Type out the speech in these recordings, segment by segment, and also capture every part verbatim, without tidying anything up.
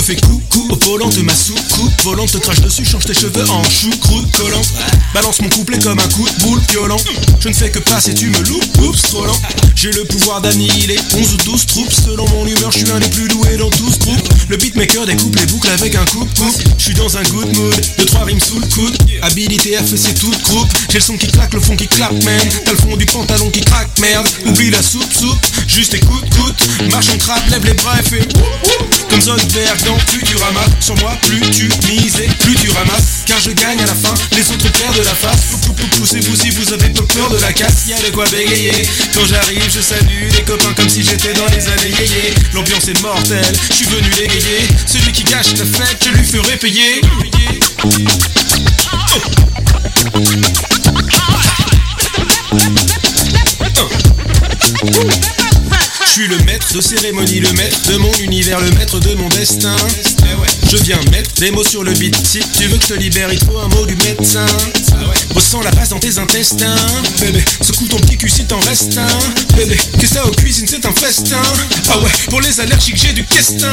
fais coucou au volant de ma soucoupe volante, te crache dessus, change tes cheveux en choucroute collante. Balance mon couplet comme un coup de boule violent. Je ne fais que passer, tu me loupes, oups, trop lent. J'ai le pouvoir d'annihiler onze ou douze troupes. Selon mon humeur, je suis un des plus doués dans tous groupes. Le beatmaker découpe les boucles avec un coupe-coupe. Je suis dans un good mood, deux trois rimes sous le coude. Habilité à fesser toute croupe. J'ai le son qui claque, le fond qui claque, man. T'as le fond du pantalon qui craque, merde. Oublie la soupe, soupe, juste écoute, coute. Marche en crabe, lève les bras et fais woup woup. Comme Zoidberg, non, plus tu ramasses. Sur moi, plus tu mises et plus tu ramasses. Car je gagne à la fin, les autres perdent de la face. Poussez-vous si vous avez pas peur de la casse. Y'a de quoi bégayer. Quand j'arrive, je salue les copains comme si j'étais dans les années yéyé. L'ambiance est mortelle, je suis venu l'égayer. Celui qui gâche la fête, je lui ferai payer. Je suis le maître de cérémonie, le maître de mon univers, le maître de mon destin. Je viens mettre des mots sur le beat. Si tu veux que je te libère, il faut un mot du médecin. Ressens la base dans tes intestins. Bébé, secoue ton petit cul si t'en restes un. Bébé, que ça aux cuisines c'est un festin. Ah ouais, pour les allergiques j'ai du questin.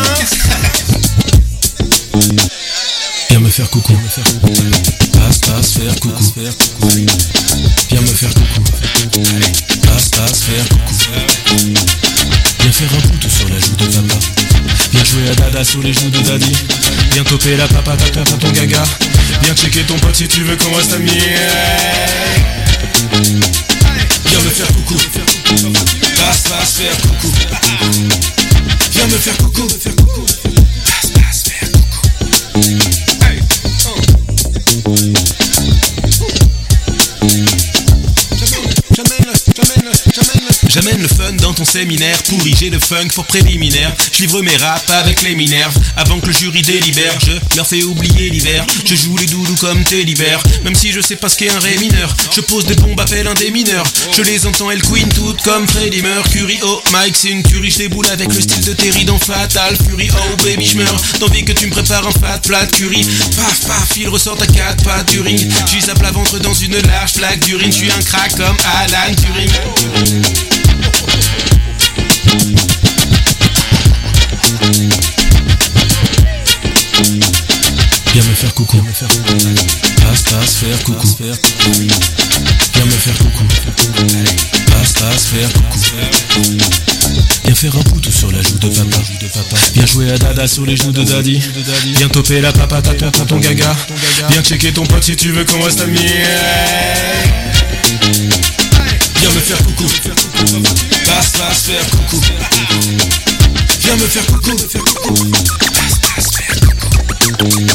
Viens me faire coucou. Passe, passe, faire coucou. Viens me faire coucou. Passe, passe, faire coucou. Viens faire un poutou sur la joue de papa. Viens jouer à dada sur les joues de daddy. Viens toper la papa, tape à ton gaga. Viens checker ton pote si tu veux qu'on reste amis. Viens me faire coucou. Passe, passe, faire coucou. Viens me faire coucou. Passe, passe, faire coucou. J'amène le fun dans ton séminaire. Pourri, j'ai le funk pour préliminaire. Je livre mes raps avec les minerves. Avant que le jury délibère, je leur fais oublier l'hiver. Je joue les doudous comme t'es l'hiver. Même si je sais pas ce qu'est un ré mineur. Je pose des bombes, appelle un des mineurs. Je les entends, elles queen toutes comme Freddie Mercury. Oh Mike, c'est une tuerie, je déboule avec le style de Terry dans Fatal Fury. Oh baby, je meurs d'envie que tu me prépares un fat plat curry. Paf paf, il ressort à quatre pattes du ring. J'y zappe la ventre dans une large flaque d'urine. Je suis un crack comme Alan Turing. Viens me faire coucou. Passe, passe, faire coucou. Viens me faire coucou. Passe, passe, faire coucou. Viens faire un poutou sur la joue de papa. Viens jouer à dada sur les joues de daddy. Viens toper la papa, tape à ton gaga. Viens checker ton pote si tu veux qu'on reste amis. Viens me faire coucou. Passe, passe, faire coucou. Viens me faire coucou. Passe, passe, faire coucou.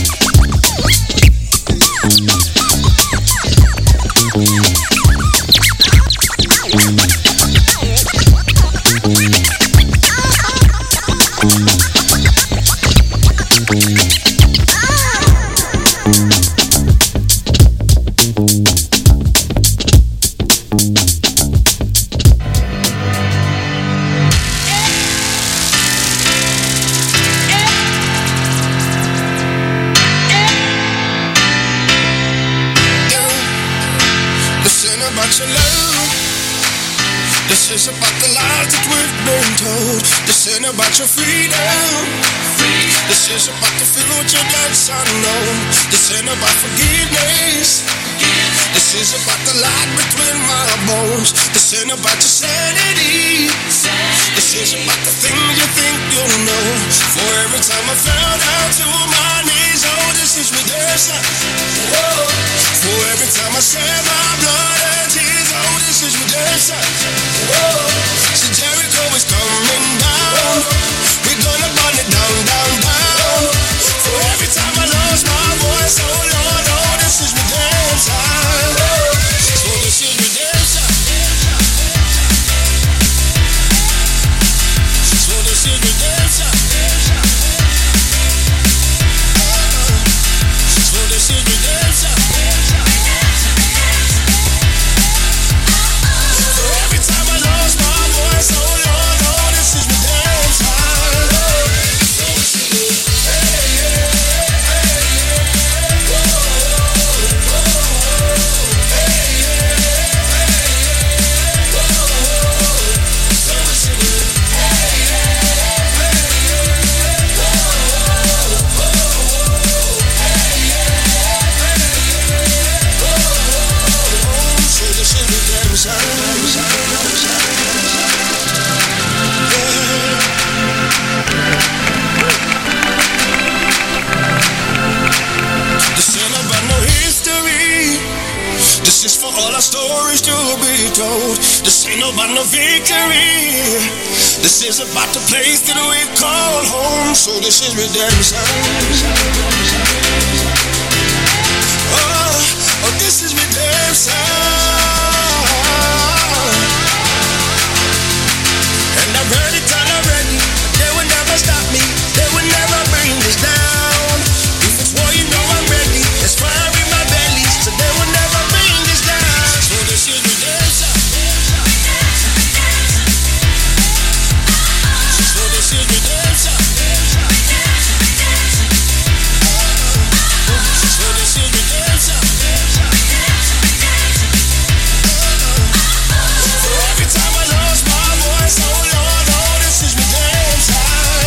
This is about the lies that we've been told. This ain't about your freedom. This is about the future that's unknown. This ain't about forgiveness. This is about the light between my bones. This ain't about your sanity. This is about the things you think you know. For every time I fell down to my knees, oh, this is redemption. Whoa. For every time I shed my blood and tears, oh, this is redemption. Whoa. So Jericho is coming down. We're gonna burn it down, down, down. For every time I lost my voice, oh Lord, oh, this is redemption. So this is redemption. So this is redemption. So this is redemption. For every time I lost my stories to be told. This ain't about no victory. This is about the place that we call home. So this is redemption. Oh, oh, this is redemption. And I'm ready till I'm ready. They will never stop me. They will never bring this down. If it's war, you know I'm ready. It's fire in my belly, so they will never bring this down. So this is redemption. So this is redemption. So this is redemption. So every time I lost my voice, oh Lord, oh, this is redemption.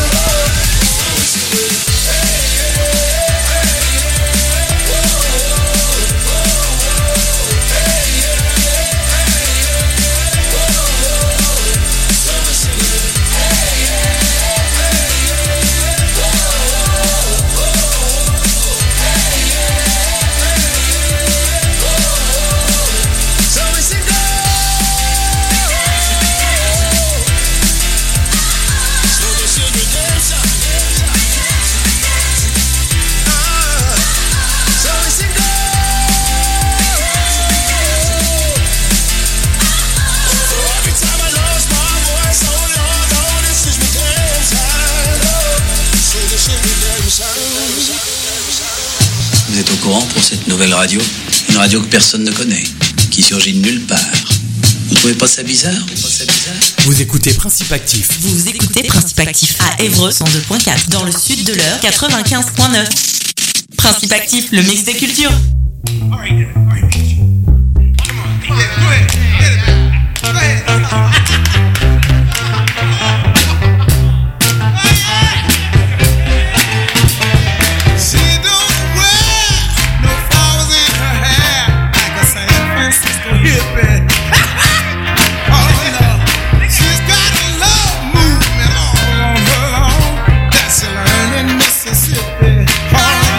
Vous êtes au courant pour cette nouvelle radio? Une radio que personne ne connaît, qui surgit de nulle part. Vous trouvez pas ça bizarre? Vous écoutez Principe Actif. Vous écoutez Principe Actif à Évreux cent deux point quatre, dans le sud de l'Eure quatre-vingt-quinze point neuf. Principe Actif, le mix des cultures.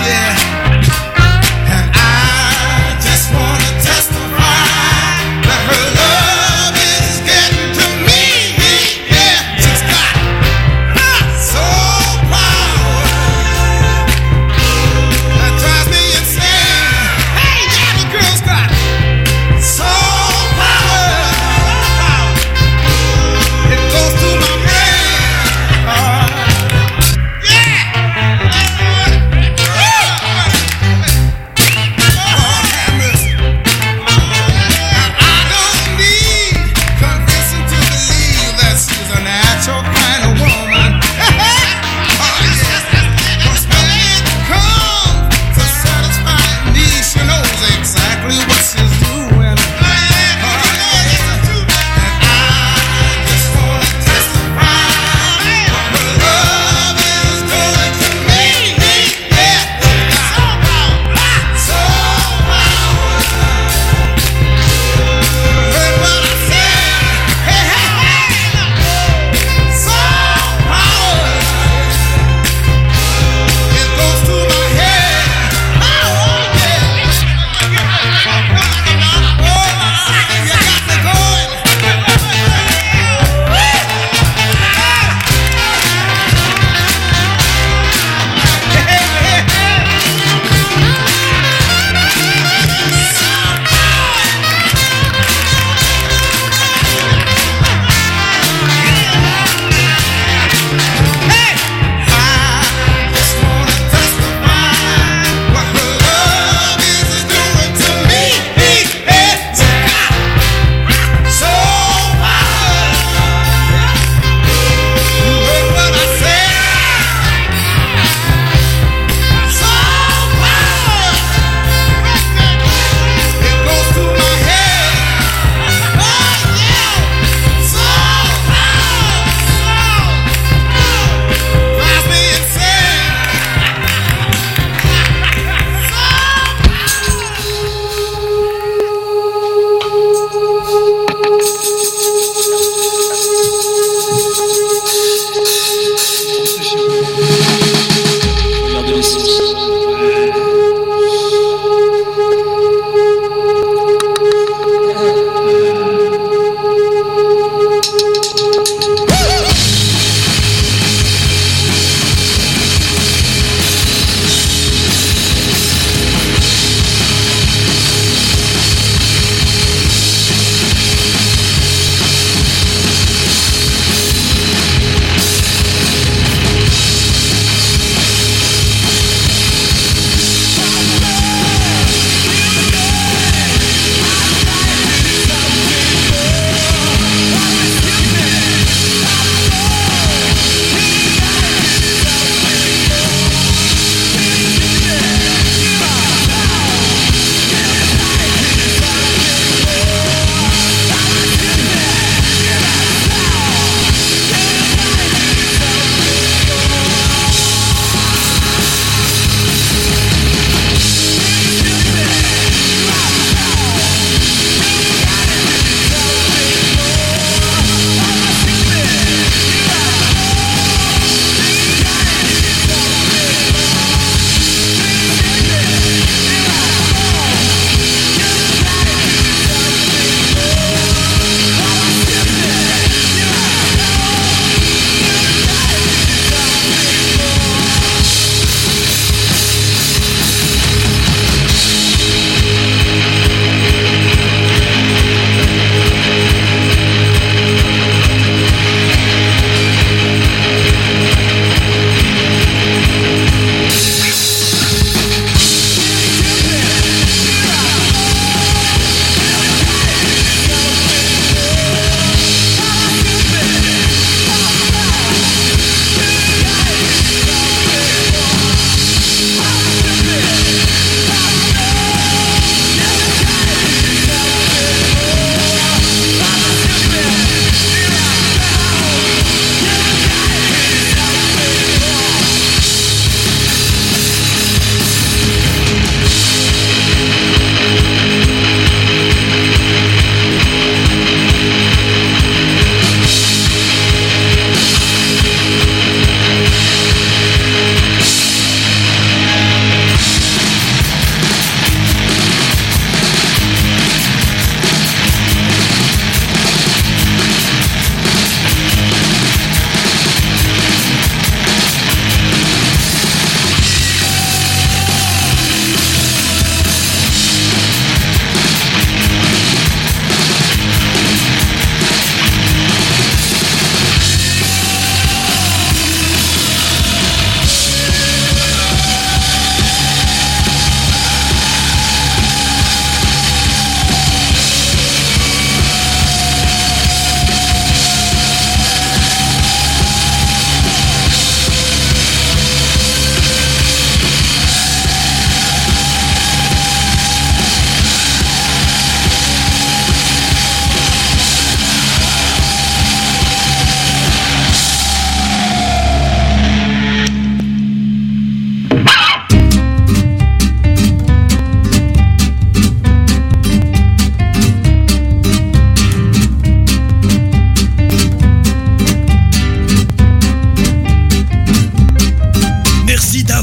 And I just wanna testify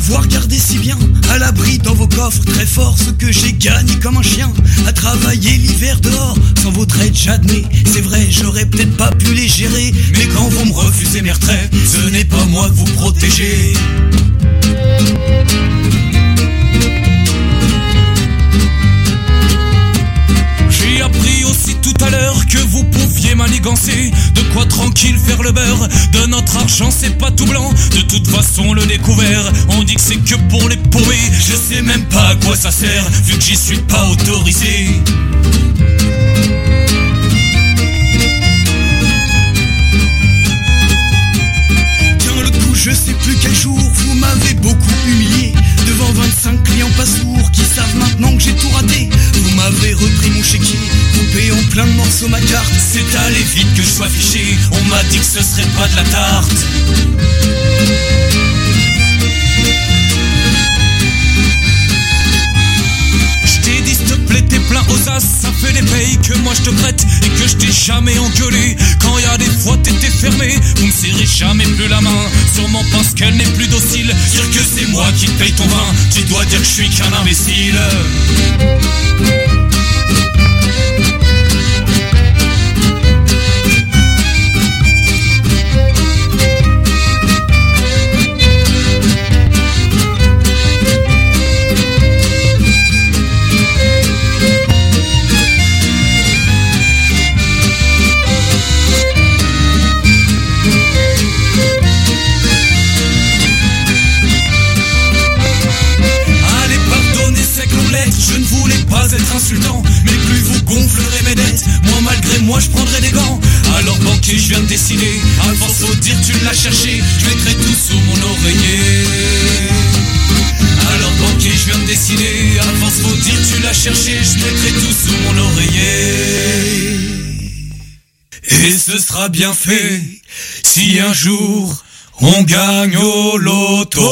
pouvoir garder si bien à l'abri dans vos coffres très fort ce que j'ai gagné comme un chien à travailler l'hiver dehors sans votre aide, j'admets. C'est vrai, j'aurais peut-être pas pu les gérer, mais quand vous me refusez mes retraites, ce n'est pas moi que vous protégez. J'ai appris aussi tout à l'heure que vous pouviez manigancer. De quoi tranquille faire le beurre. De notre argent c'est pas tout blanc. De toute façon le découvert, on dit que c'est que pour les paumés. Je sais même pas à quoi ça sert, vu que j'y suis pas autorisé. Tiens le coup, je sais plus quel jour vous m'avez beaucoup humilié devant vingt-cinq clients pas sourds qui savent maintenant que j'ai tout raté. Vous m'avez repris mon chéquier, coupé en plein de morceaux ma carte. C'est allé vite que je sois fiché, on m'a dit que ce serait pas de la tarte. Je t'ai dit s'il te plaît t'es plein aux as, ça fait des payes que moi je te prête et que je t'ai jamais engueulé. Quand y a des fois t'étais fermé, vous me serrez jamais plus la main, sûrement parce qu'elle n'est plus docile. Dire que c'est moi qui te paye ton vin, tu dois dire que je suis qu'un imbécile. Je ne voulais pas être insultant, mais plus vous gonflerez mes dettes, moi malgré moi je prendrai des gants. Alors banquier je viens de décider, à force faut dire tu l'as cherché, je mettrai tout sous mon oreiller. Alors banquier je viens de décider, à force faut dire tu l'as cherché, je mettrai tout sous mon oreiller. Et ce sera bien fait, si un jour on gagne au loto.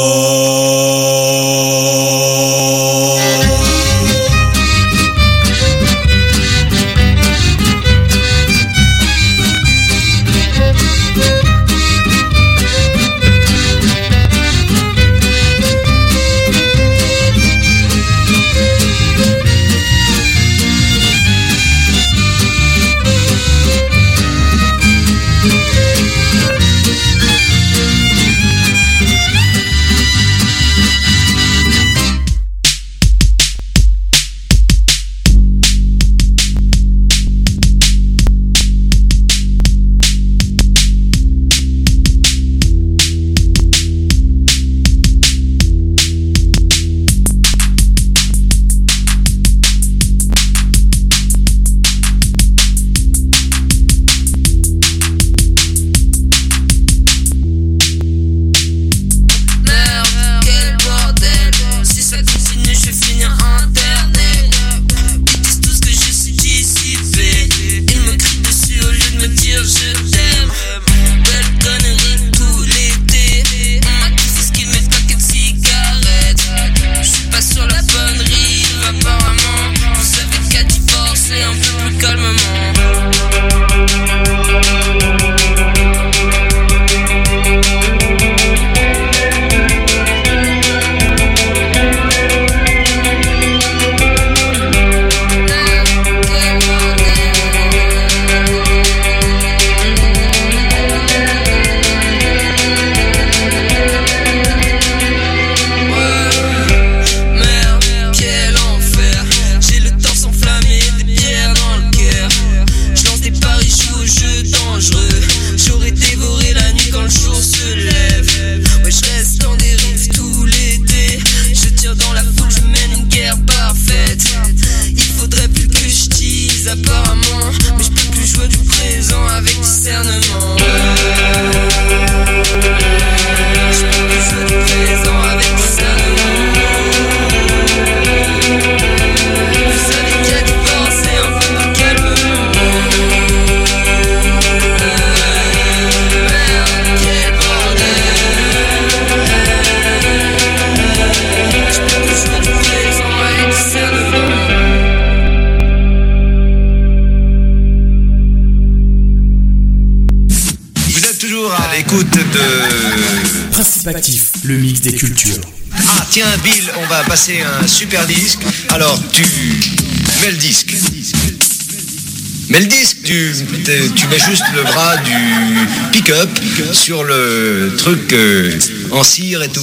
l'écoute de Principe Actif, le mix des cultures. Ah tiens Bill, on va passer un super disque. Alors tu mets le disque. Mais le disque, tu, tu mets juste le bras du pick-up sur le truc euh, en cire et tout.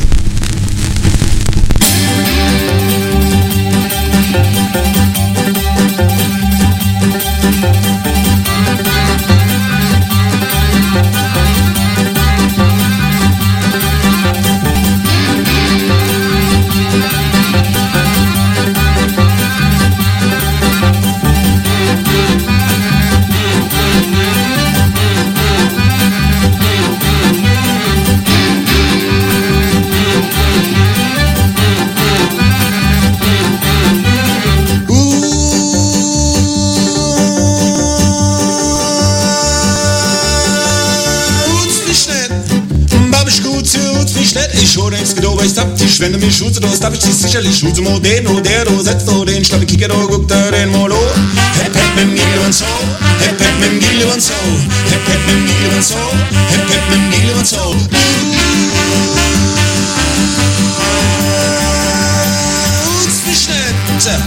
Ich höre ins Gedobe, ich hab die Schwände, mir Schuze, das darf ich dich sicherlich Schuze, mo den, o der, o setzt o den, schlappe Kicker, o guckt da den Molo. Hep, hep, mit dem Giggle und so, hep, hep, mit dem Giggle und so, hep, hep, mit dem Giggle und so, hep, hep, mit dem Giggle und so. Uns nicht nett.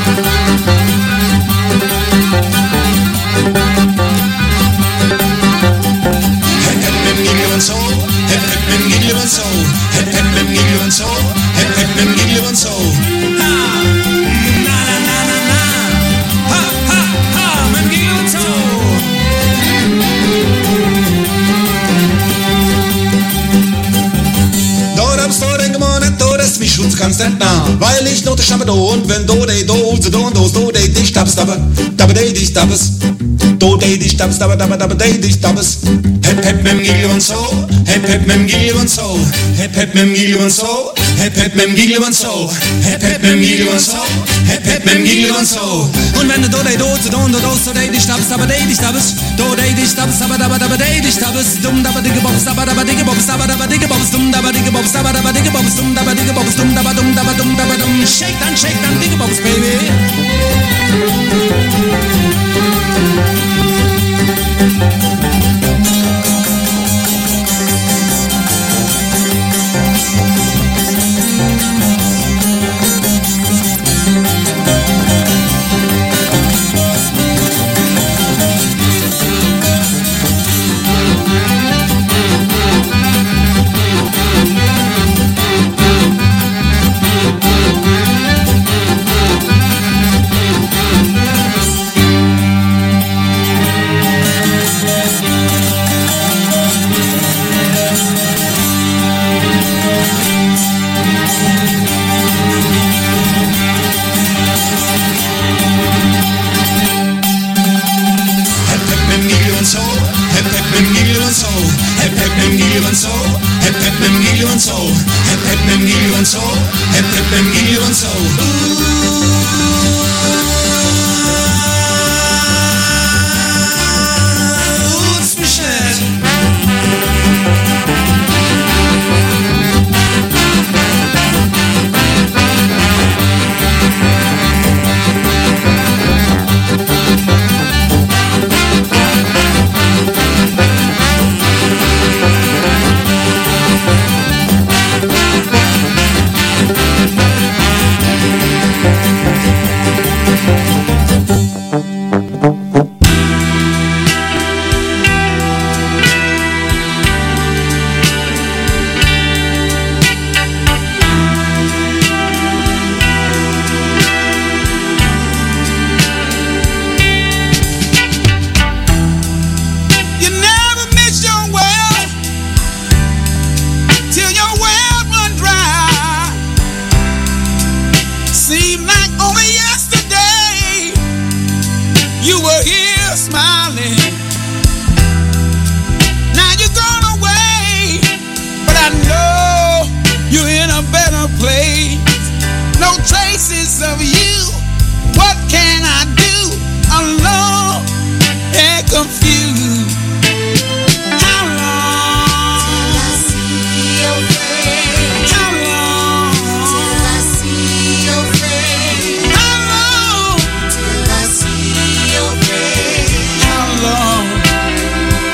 Hep, hep, mit dem Giggle und so, hep, hep, mit dem Giggle und so, hep, hep, mit dem Giggle und so, hep, hep, mit dem Giggle und so. Ha, na, na, na, na, na. Ha, ha, ha, mit dem Giggle und so. Dort hab's du den gemonet, du das wie Schutz kannst nicht nah. Weil ich noch der Schnappe do und wenn du de do, so do und do, do de dich stabst, aber, dabbe de dich stabst. Do de dich stabst, dabbe, dabbe, dabbe de dich stabst. Hep, hep, mit dem Giggle und so, hep, hep, mit dem Giggle und so, hep, hep, mit dem Giggle und so, hep, hep, mit dem Giggle und so, hep, hep, mit dem Giggle und so, hep, hep, mit dem Giggle und so. Und wenn du do de do, so do und do, so de dich stabst, dabbe de dich stabst. Do de dich stabst, dabbe, dabbe, dabbe de dich stabst. Dumm, dabbe, dicke Bobs, dabbe, dabbe, dicke Bobs, dabbe, dabbe, dicke Bobs, dumm, dabbe, dicke Bobs, dabbe, dabbe, dicke Bobs, dumm, dabbe, dicke Bobs, dumm, dabbe, dumm, dabbe, dumm, dabbe, dumm. Shake dann, shake dann, dicke Bobs, baby.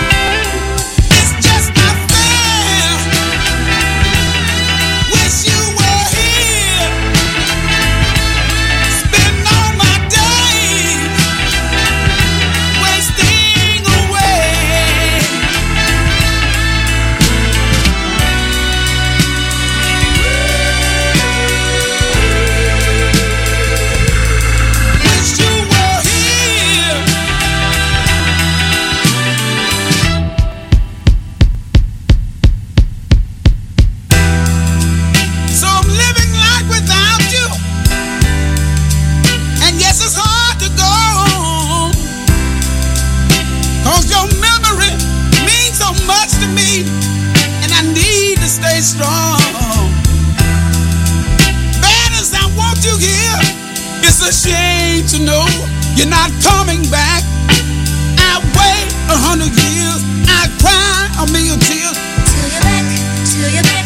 Wish you It's a shame to know you're not coming back. I wait a hundred years, I cry a million tears. Till you're back, till you're back.